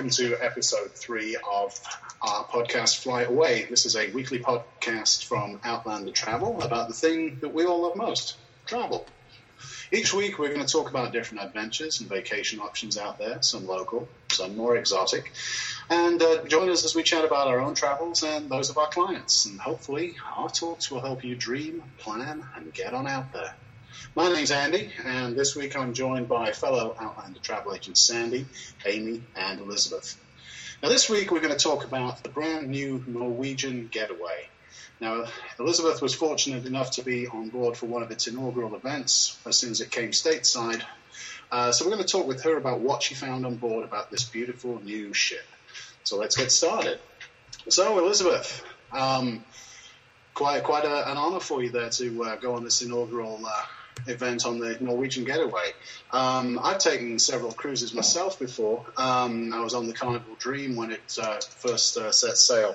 welcome to episode 3 of our podcast, Fly Away. This is a weekly podcast from Outlander Travel about the thing that we all love most, travel. Each week we're going to talk about different adventures and vacation options out there, some local, some more exotic. And join us as we chat about our own travels and those of our clients. And hopefully our talks will help you dream, plan, and get on out there. My name's Andy, and this week I'm joined by fellow Outlander travel agents Sandy, Amy, and Elizabeth. Now this week we're going to talk about the brand new Norwegian Getaway. Now, Elizabeth was fortunate enough to be on board for one of its inaugural events as soon as it came stateside. So we're going to talk with her about what she found on board about this beautiful new ship. So let's get started. So, Elizabeth, quite an honor for you there to go on this inaugural event on the Norwegian Getaway. I've taken several cruises myself before. I was on the Carnival Dream when it first set sail.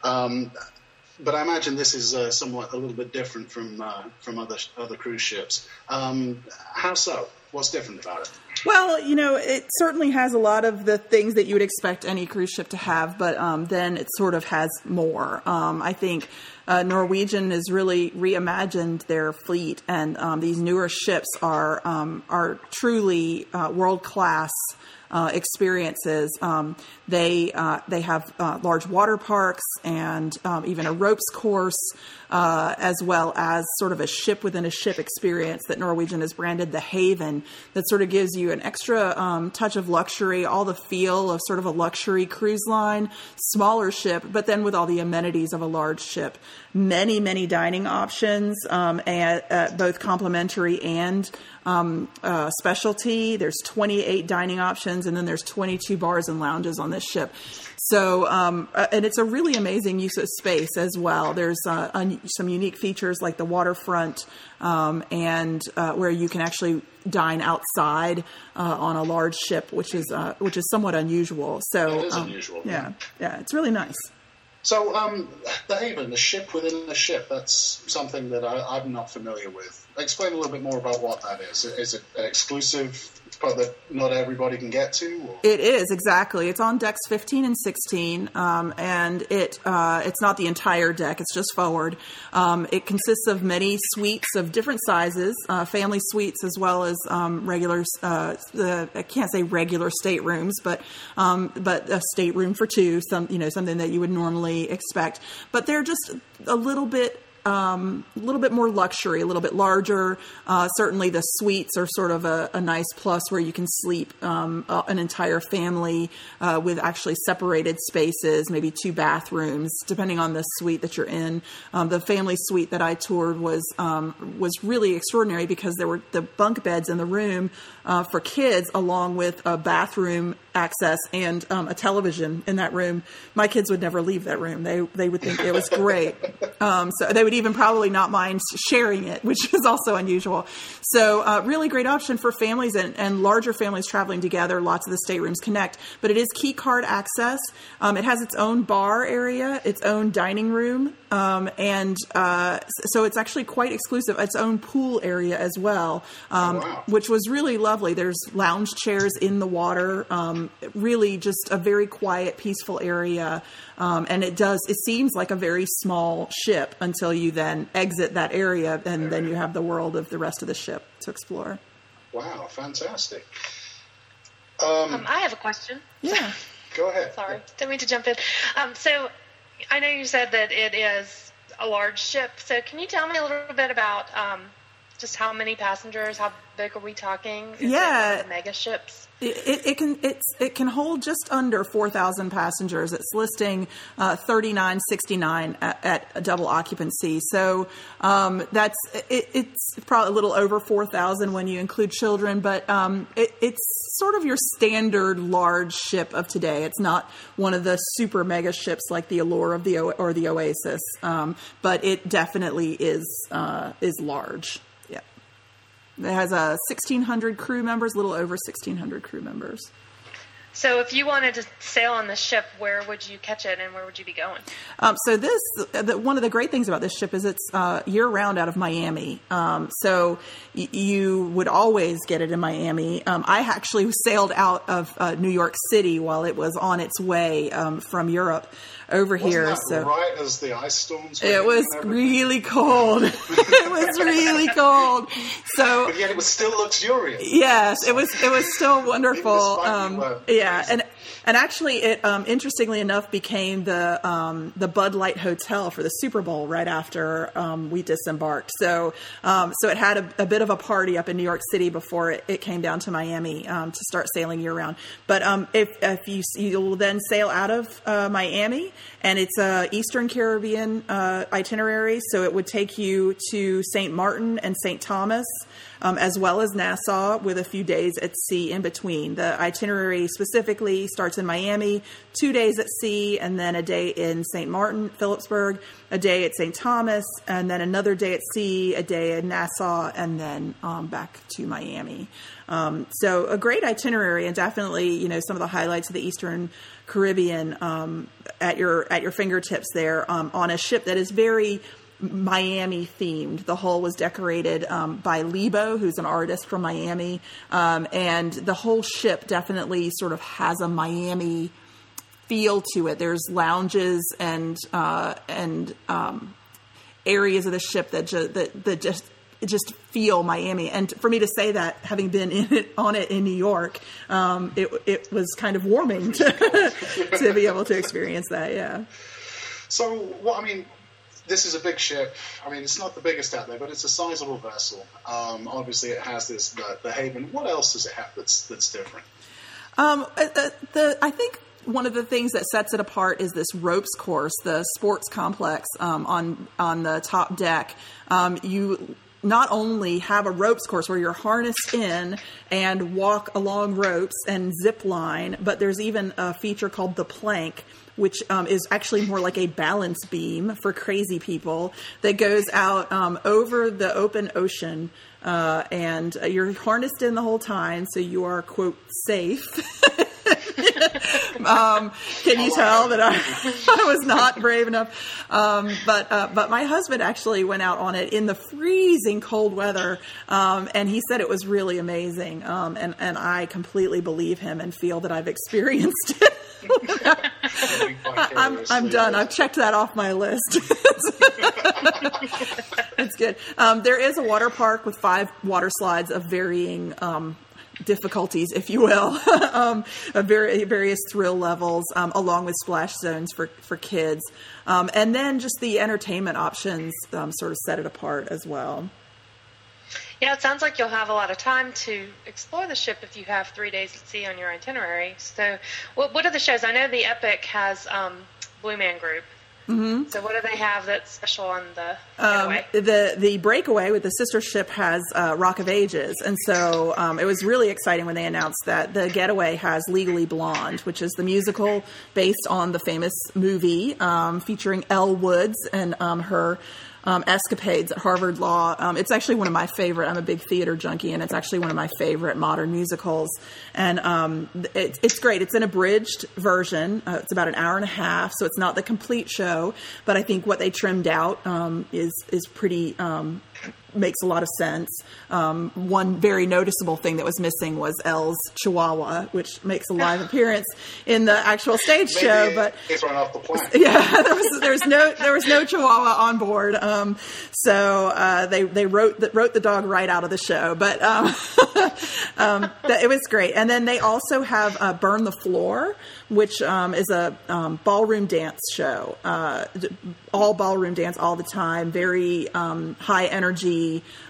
But I imagine this is somewhat a little bit different from other cruise ships. How so? What's different about it? Well, it certainly has a lot of the things that you would expect any cruise ship to have, but then it sort of has more. I think Norwegian has really reimagined their fleet, and these newer ships are truly world-class experiences. They have large water parks and even a ropes course, as well as sort of a ship within a ship experience that Norwegian has branded the Haven, that sort of gives you an extra touch of luxury, all the feel of sort of a luxury cruise line, smaller ship, but then with all the amenities of a large ship. Many dining options, and both complimentary and specialty. There's 28 dining options, and then there's 22 bars and lounges on this ship. So, and it's a really amazing use of space as well. There's some unique features like the waterfront, and where you can actually dine outside on a large ship, which is somewhat unusual. So, it is unusual. Yeah, it's really nice. So, the Haven, the ship within the ship, that's something that I'm not familiar with. Explain a little bit more about what that is. Is it an exclusive part that not everybody can get to? Or? It is, exactly. It's on decks 15 and 16, and it's not the entire deck, it's just forward. It consists of many suites of different sizes, family suites as well as regular, I can't say regular staterooms, but a stateroom for two, something that you would normally expect. But they're just a little bit more luxury, a little bit larger. Certainly the suites are sort of a nice plus where you can sleep an entire family with actually separated spaces, maybe 2 bathrooms, depending on the suite that you're in. The family suite that I toured was really extraordinary because there were the bunk beds in the room for kids, along with a bathroom access and a television in that room. My kids would never leave that room. They would think it was great. So they would even probably not mind sharing it, which is also unusual. So really great option for families and larger families traveling together. Lots of the staterooms connect, but it is key card access. It has its own bar area, its own dining room, and so it's actually quite exclusive. Its own pool area as well, wow. Which was really lovely. There's lounge chairs in the water. Really just a very quiet, peaceful area. And it seems like a very small ship until you then exit that area, and then you have the world of the rest of the ship to explore. Wow, fantastic. I have a question. Yeah. Go ahead. Sorry, didn't mean to jump in. So I know you said that it is a large ship. So can you tell me a little bit about just how many passengers, how big are we talking? Is it one of the mega ships? It can hold just under 4,000 passengers. It's listing 3,969 at a double occupancy. So it's probably a little over 4,000 when you include children, but it's sort of your standard large ship of today. It's not one of the super mega ships like the Allure or the Oasis, but it definitely is large. It has 1,600 crew members, a little over 1,600 crew members. So if you wanted to sail on the ship, where would you catch it and where would you be going? One of the great things about this ship is it's year-round out of Miami. So you would always get it in Miami. I actually sailed out of New York City while it was on its way from Europe over here. Wasn't that right as the ice storms? It was really cold. It was really cold. So, but yet it was still luxurious. Yes, it was still wonderful. And actually, it interestingly enough became the Bud Light Hotel for the Super Bowl right after we disembarked. So it had a bit of a party up in New York City before it came down to Miami to start sailing year round. But if you'll then sail out of Miami, and it's a Eastern Caribbean itinerary, so it would take you to St. Martin and St. Thomas, as well as Nassau, with a few days at sea in between. The itinerary specifically starts in Miami, 2 days at sea, and then a day in St. Martin, Phillipsburg, a day at St. Thomas, and then another day at sea, a day in Nassau, and then back to Miami. So a great itinerary, and definitely, some of the highlights of the Eastern Caribbean at your fingertips there on a ship that is very Miami themed. The hull was decorated by Lebo, who's an artist from Miami, and the whole ship definitely sort of has a Miami feel to it. There's lounges and areas of the ship that just feel Miami. And for me to say that, having been on it in New York, it was kind of warming to be able to experience that. Yeah. So, this is a big ship. It's not the biggest out there, but it's a sizable vessel. Obviously, it has the Haven. What else does it have that's different? I think one of the things that sets it apart is this ropes course, the sports complex on the top deck. You not only have a ropes course where you're harnessed in and walk along ropes and zip line, but there's even a feature called the plank, which is actually more like a balance beam for crazy people that goes out over the open ocean, and you're harnessed in the whole time, so you are, quote, safe. Can you tell that I was not brave enough? But my husband actually went out on it in the freezing cold weather, and he said it was really amazing. And I completely believe him and feel that I've experienced it. I'm done. I've checked that off my list. It's good. There is a water park with 5 water slides of varying difficulties, if you will, of various thrill levels, along with splash zones for kids. And then just the entertainment options sort of set it apart as well. Yeah, it sounds like you'll have a lot of time to explore the ship if you have 3 days at sea on your itinerary. So what are the shows? I know the Epic has Blue Man Group. Mm-hmm. So what do they have that's special on the Getaway? The Breakaway with the sister ship has Rock of Ages. And so it was really exciting when they announced that the Getaway has Legally Blonde, which is the musical based on the famous movie featuring Elle Woods and her escapades at Harvard Law. It's actually one of my favorite. I'm a big theater junkie, and it's actually one of my favorite modern musicals. And it's great. It's an abridged version. It's about an hour and a half, so it's not the complete show. But I think what they trimmed out is pretty. Makes a lot of sense. One very noticeable thing that was missing was Elle's Chihuahua, which makes a live appearance in the actual stage show. But it's run off the plane. Yeah, there was no Chihuahua on board. So they wrote the dog right out of the show. But it was great. And then they also have Burn the Floor, which is a ballroom dance show. All ballroom dance all the time. Very high energy.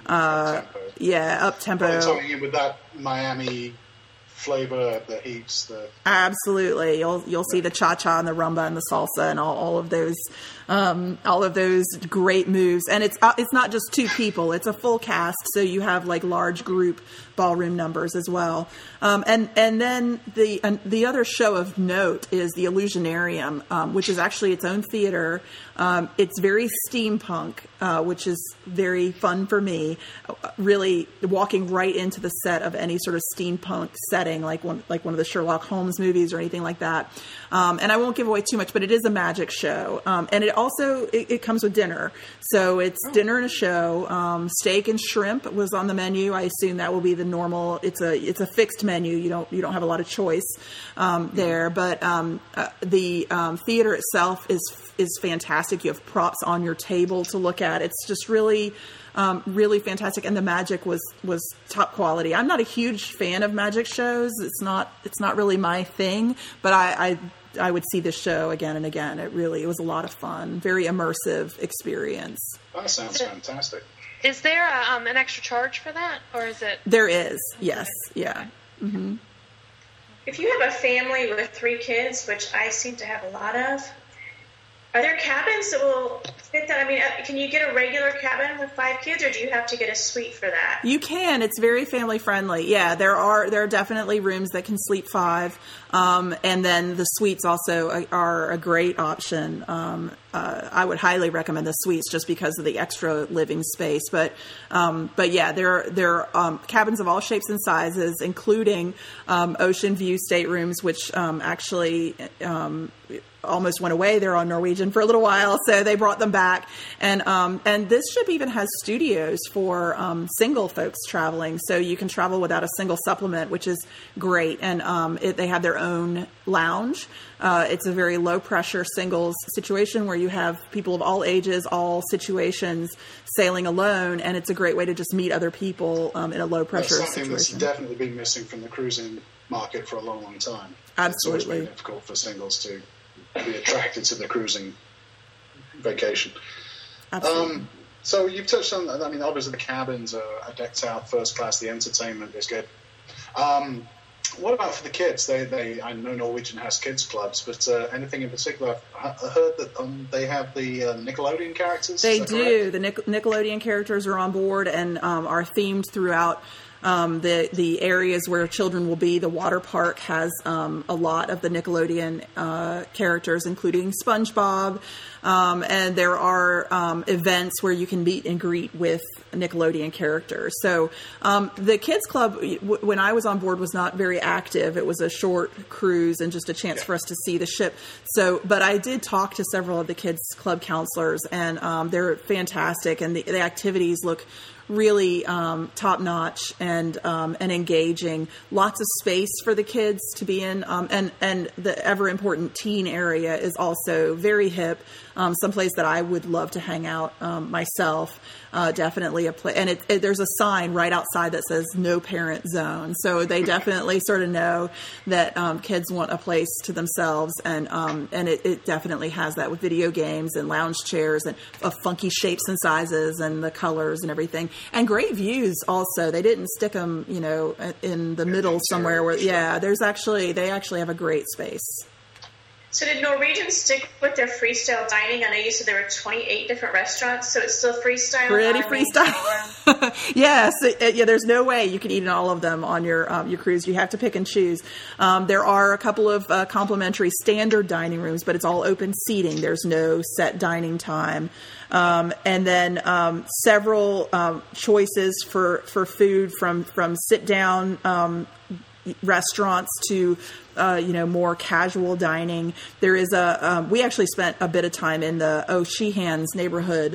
Up tempo. Something with that Miami flavor, the heats. Absolutely, you'll see the cha cha and the rumba and the salsa and all of those all of those great moves. And it's not just two people, it's a full cast. So you have like large group ballroom numbers as well. And then the other show of note is the Illusionarium, which is actually its own theater. It's very steampunk, which is very fun for me. Really walking right into the set of any sort of steampunk setting, like one of the Sherlock Holmes movies or anything like that. And I won't give away too much, but it is a magic show. And it also it comes with dinner, so it's dinner and a show. Steak and shrimp was on the menu. I assume that will be the normal. It's a fixed menu. You don't have a lot of choice there, but the theater itself is fantastic. You have props on your table to look at. It's just really fantastic, and the magic was top quality. I'm not a huge fan of magic shows. It's not really my thing, but I would see this show again and again. It was a lot of fun, very immersive experience. That sounds fantastic. Is there an extra charge for that, or is it? There is, yes, yeah. Mm-hmm. If you have a family with 3 kids, which I seem to have a lot of, are there cabins that will fit that? I mean, can you get a regular cabin with 5 kids, or do you have to get a suite for that? You can. It's very family friendly. Yeah, there are definitely rooms that can sleep 5, and then the suites also are a great option. I would highly recommend the suites just because of the extra living space. But yeah, there are cabins of all shapes and sizes, including ocean view staterooms, which actually almost went away. They're on Norwegian for a little while, so they brought them back. And this ship even has studios for single folks traveling, so you can travel without a single supplement, which is great. And they have their own lounge. It's a very low pressure singles situation where you have people of all ages, all situations sailing alone, and it's a great way to just meet other people in a low pressure situation. That's something that's definitely been missing from the cruising market for a long, long time. Absolutely. It's always been difficult for singles to be attracted to the cruising vacation. Absolutely. So you've touched on, I mean, obviously the cabins are decked out first class, the entertainment is good. What about for the kids? I know Norwegian has kids clubs, but anything in particular? I've heard that they have the Nickelodeon characters. They do. Correct? The Nickelodeon characters are on board and are themed throughout the areas where children will be. The water park has a lot of the Nickelodeon characters, including SpongeBob, and there are events where you can meet and greet with Nickelodeon characters. So the kids club, when I was on board, was not very active. It was a short cruise and just a chance for us to see the ship. So, but I did talk to several of the kids club counselors, and they're fantastic, and the activities look really top notch and engaging. Lots of space for the kids to be in, and the ever important teen area is also very hip. Someplace that I would love to hang out myself. Definitely a place, and there's a sign right outside that says "No Parent Zone," so they definitely sort of know that kids want a place to themselves, and it definitely has that with video games and lounge chairs and of funky shapes and sizes and the colors and everything, and great views. Also, they didn't stick them, in the middle somewhere where they actually have a great space. So did Norwegian stick with their freestyle dining? I know you said there were 28 different restaurants, so it's still freestyle? Pretty freestyle. Yes. Yeah, there's no way you can eat in all of them on your cruise. You have to pick and choose. There are a couple of complimentary standard dining rooms, but it's all open seating. There's no set dining time. And then several choices for food from sit-down restaurants to more casual dining. There is we actually spent a bit of time in the O'Sheehan's neighborhood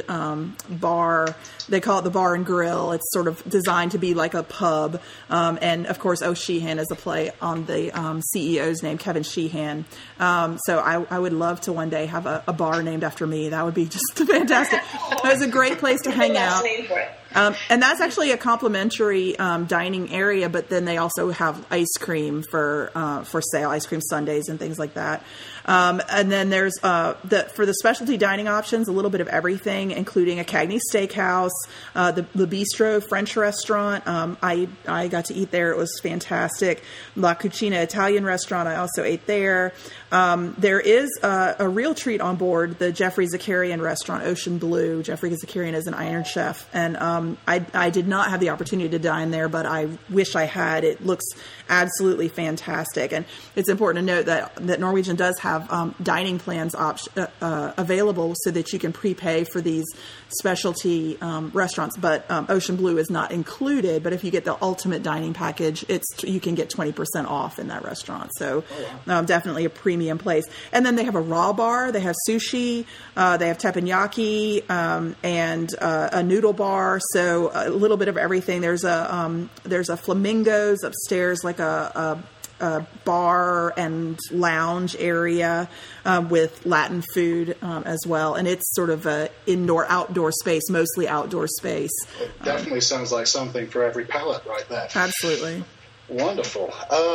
bar. They call it the Bar and Grill. It's sort of designed to be like a pub. And of course, O'Sheehan is a play on the CEO's name, Kevin Sheehan. So I would love to one day have a bar named after me. That would be just fantastic. It was a great place to hang out. And that's actually a complimentary dining area, but then they also have ice cream for sale, ice cream sundaes and things like that. And then there's for the specialty dining options, a little bit of everything, including a Cagney Steakhouse, the Bistro French restaurant. I got to eat there. It was fantastic. La Cucina Italian restaurant. I also ate there. There is a real treat on board, the Jeffrey Zakarian restaurant, Ocean Blue. Jeffrey Zakarian is an Iron Chef, and I did not have the opportunity to dine there, but I wish I had. It looks absolutely fantastic, and it's important to note that Norwegian does have dining plans available so that you can prepay for these specialty restaurants, but Ocean Blue is not included. But if you get the ultimate dining package, you can get 20% off in that restaurant. So definitely a premium place. And then they have a raw bar. They have sushi. They have teppanyaki and a noodle bar. So a little bit of everything. There's a Flamingos upstairs, like a bar and lounge area with Latin food as well, and it's sort of a indoor-outdoor space, mostly outdoor space. It definitely sounds like something for every palate right there. Absolutely. Wonderful.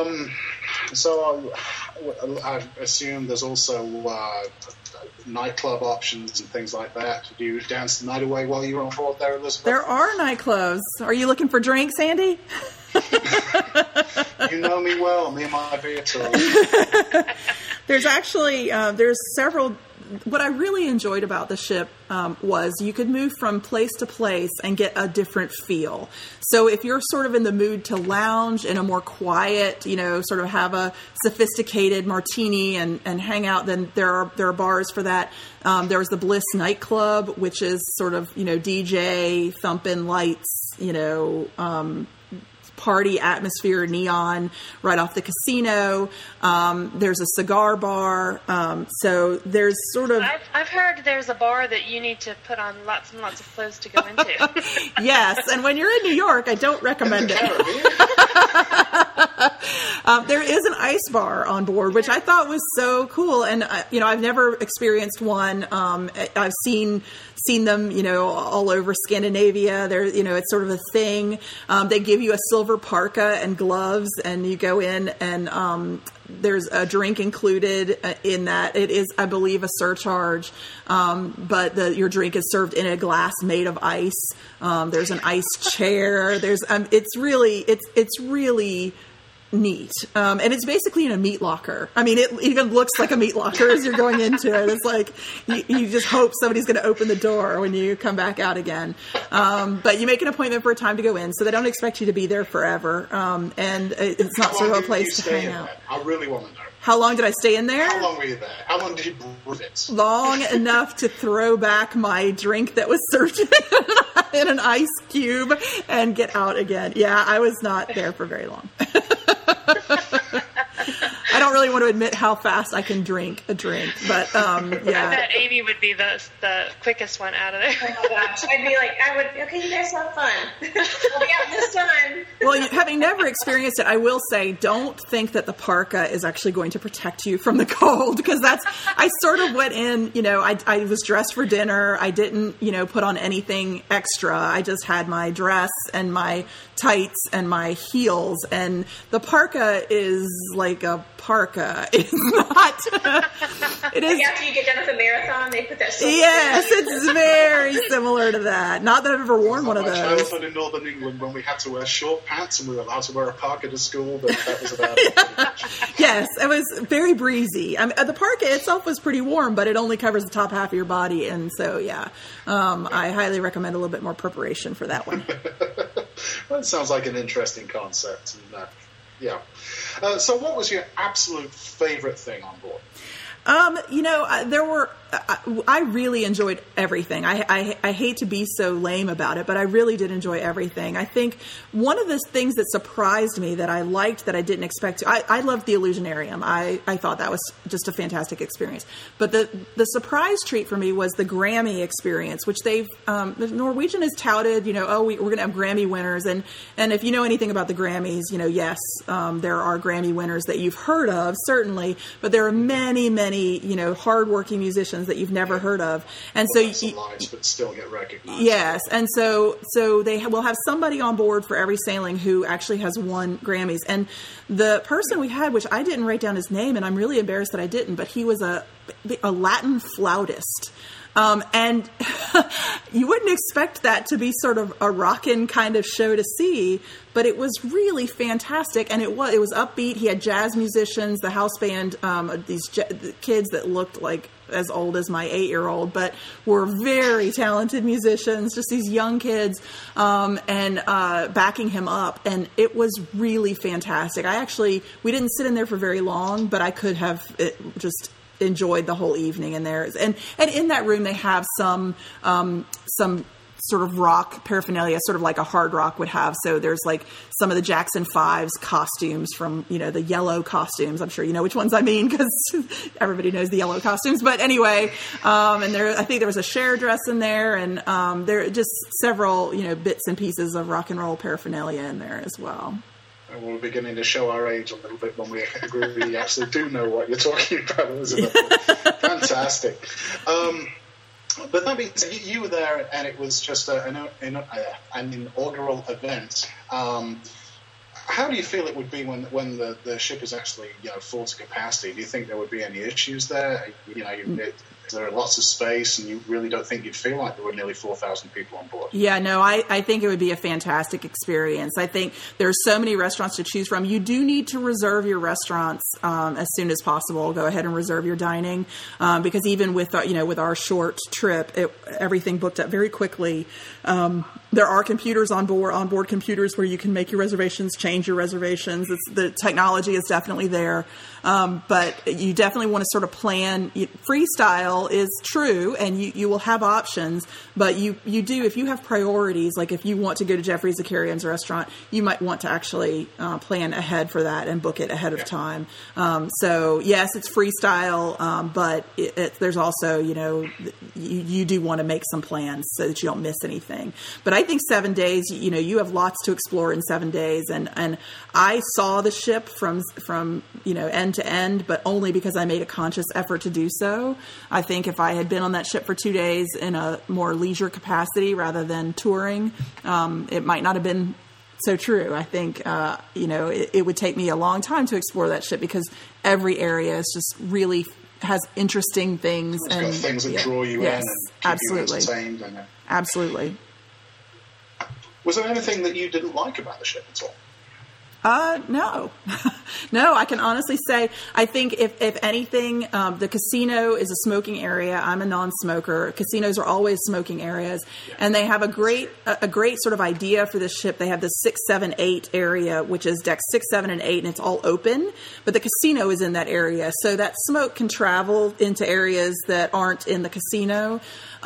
So I assume there's also nightclub options and things like that. Did you dance the night away while you were on board there, Elizabeth? There are nightclubs. Are you looking for drinks, Andy? You know me well, me and my beer tour. There's actually there's several. What I really enjoyed about the ship was you could move from place to place and get a different feel. So if you're sort of in the mood to lounge in a more quiet, sort of have a sophisticated martini and hang out, then there are bars for that. There's the Bliss nightclub, which is sort of, DJ, thumping lights, party atmosphere, neon right off the casino. There's a cigar bar. So there's sort of... I've heard there's a bar that you need to put on lots and lots of clothes to go into. Yes, and when you're in New York, I don't recommend it. There is an ice bar on board, which I thought was so cool. And, I've never experienced one. I've seen them, all over Scandinavia. It's sort of a thing. They give you a silver parka and gloves, and you go in, and there's a drink included in that. It is, I believe, a surcharge, but your drink is served in a glass made of ice. There's an ice chair. It's really neat. And it's basically in a meat locker. I mean, it even looks like a meat locker as you're going into it. It's like you just hope somebody's going to open the door when you come back out again. But you make an appointment for a time to go in, so they don't expect you to be there forever. And it's not sort of a place to hang out. I really want to know. How long did I stay in there? How long were you there? How long did you brew it? Long enough to throw back my drink that was served in an ice cube and get out again. Yeah, I was not there for very long. I don't really want to admit how fast I can drink a drink, but yeah. I bet Amy would be the quickest one out of there. Oh my gosh, I'd be like, okay, you guys have fun. I'll be out this time. Well, having never experienced it, I will say, don't think that the parka is actually going to protect you from the cold, because I sort of went in, I was dressed for dinner. I didn't, put on anything extra. I just had my dress and my tights and my heels, and the parka is like a parka. It's not. It is. After you get done with a marathon, they put that. Yes, it's very similar to that. Not that I've ever worn one of those. My childhood in Northern England, when we had to wear short pants and we were allowed to wear a parka to school, but that was about it. Yes, it was very breezy. I mean, the parka itself was pretty warm, but it only covers the top half of your body, and so I highly recommend a little bit more preparation for that one. Well, it sounds like an interesting concept. And, yeah. So what was your absolute favorite thing on board? I really enjoyed everything. I hate to be so lame about it, but I really did enjoy everything. I think one of the things that surprised me that I liked that I didn't expect to, I loved the Illusionarium. I thought that was just a fantastic experience. But the surprise treat for me was the Grammy experience, which Norwegian has touted, we're going to have Grammy winners. And if you know anything about the Grammys, yes, there are Grammy winners that you've heard of, certainly, but there are many, many, hardworking musicians that you've never heard of, and lives, but still get recognized. Yes, and so they will have somebody on board for every sailing who actually has won Grammys. And the person we had, which I didn't write down his name, and I'm really embarrassed that I didn't, but he was a Latin flautist. And you wouldn't expect that to be sort of a rockin' kind of show to see, but it was really fantastic, and it was upbeat. He had jazz musicians, the house band, these kids that looked like as old as my 8-year-old, but were very talented musicians, just these young kids, and backing him up. And it was really fantastic. We didn't sit in there for very long, but I could have just enjoyed the whole evening in there. And in that room, they have some sort of rock paraphernalia, sort of like a hard rock would have. So there's like some of the Jackson 5's costumes from, the yellow costumes. I'm sure you know which ones I mean, because everybody knows the yellow costumes. But anyway, and I think there was a Cher dress in there, and there are just several, bits and pieces of rock and roll paraphernalia in there as well. And we're beginning to show our age a little bit when we agree we actually do know what you're talking about, Elizabeth. Fantastic. But that being said, you were there, and it was just an inaugural event. How do you feel it would be when the ship is actually full to capacity? Do you think there would be any issues there? There are lots of space, and you really don't think you'd feel like there were nearly 4,000 people on board? Yeah, no, I think it would be a fantastic experience. I think there's so many restaurants to choose from. You do need to reserve your restaurants as soon as possible. Go ahead and reserve your dining because even with our short trip, everything booked up very quickly. There are computers onboard computers where you can make your reservations, change your reservations. The technology is definitely there. But you definitely want to sort of plan. Freestyle is true, and you will have options, but you do, if you have priorities, like if you want to go to Jeffrey Zakarian's restaurant, you might want to actually plan ahead for that and book it ahead of time. So yes, it's freestyle, but there's also, you do want to make some plans so that you don't miss anything. But I think 7 days, you have lots to explore in 7 days, and I saw the ship from end to end, but only because I made a conscious effort to do so. I think if I had been on that ship for 2 days in a more leisure capacity rather than touring, it might not have been so true. I think, it would take me a long time to explore that ship because every area is just really has interesting things. It's got things that draw you in and keep you entertained. Absolutely. Was there anything that you didn't like about the ship at all? No. No, I can honestly say, I think if anything, the casino is a smoking area. I'm a non-smoker. Casinos are always smoking areas, and they have a great sort of idea for this ship. They have the 6, 7, 8 area, which is decks 6, 7, and 8, and it's all open, but the casino is in that area. So that smoke can travel into areas that aren't in the casino.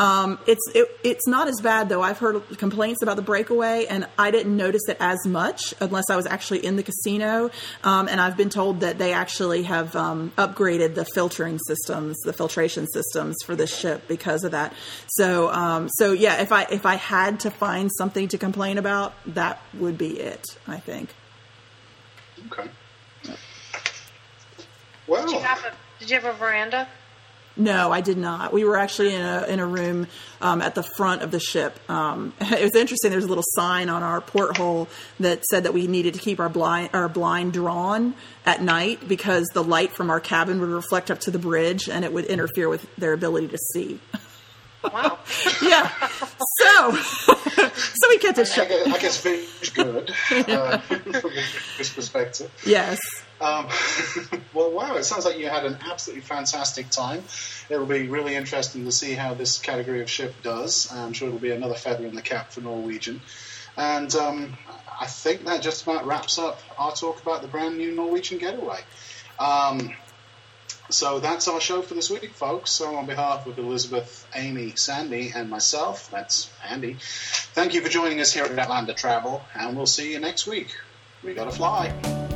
It's not as bad though. I've heard complaints about the breakaway, and I didn't notice it as much unless I was actually in the casino. And I've been told that they actually have upgraded the filtration systems for this ship because of that. So yeah, if I had to find something to complain about, that would be it, I think. Okay. Well, did you have a veranda? No, I did not. We were actually in a room at the front of the ship. It was interesting. There's a little sign on our porthole that said that we needed to keep our blind drawn at night because the light from our cabin would reflect up to the bridge and it would interfere with their ability to see. Wow. Yeah. So we kept it shut. I guess it's good from this perspective. Yes. Well, wow, it sounds like you had an absolutely fantastic time. It'll be really interesting to see how this category of ship does. I'm sure it'll be another feather in the cap for Norwegian. And I think that just about wraps up our talk about the brand new Norwegian Getaway. So that's our show for this week, folks. So on behalf of Elizabeth, Amy, Sandy, and myself, that's Andy, thank you for joining us here at Outlander Travel, and we'll see you next week. We gotta fly.